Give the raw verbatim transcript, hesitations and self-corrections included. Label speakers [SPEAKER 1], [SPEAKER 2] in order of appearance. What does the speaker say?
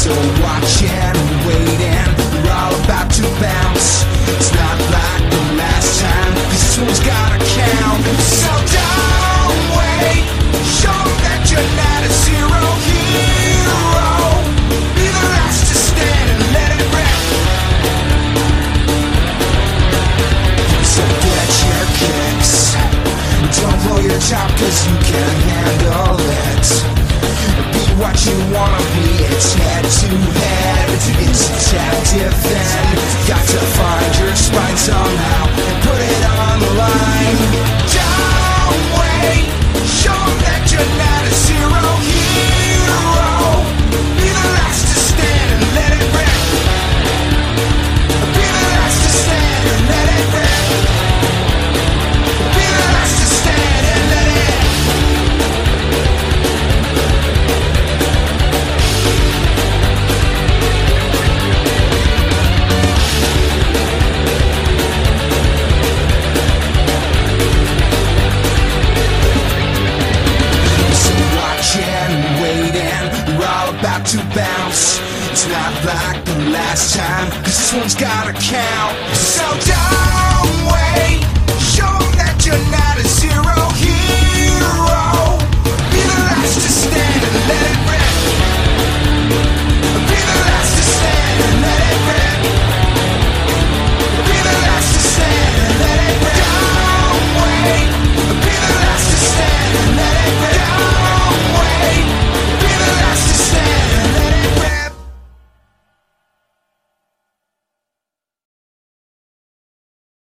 [SPEAKER 1] So watching and waiting, we're all about to bounce. It's not like the last time, this one's gotta count. So don't wait, show that you're not a zero hero. Be the last to stand and let it rip. So get your kicks, don't blow your top cause you can't handle it. Be what you wanna be, it's head to head. It's detective then, got to find your spine somehow and put it on the line. Don't wait, show them that you're not a zero hero. Be the last to stand and let it rip. Be the last to stand and let it rip. Be the last to stand and let it rip. About to bounce. It's not like the last time, cause this one's gotta count. So don't wait, show them that you're not a zero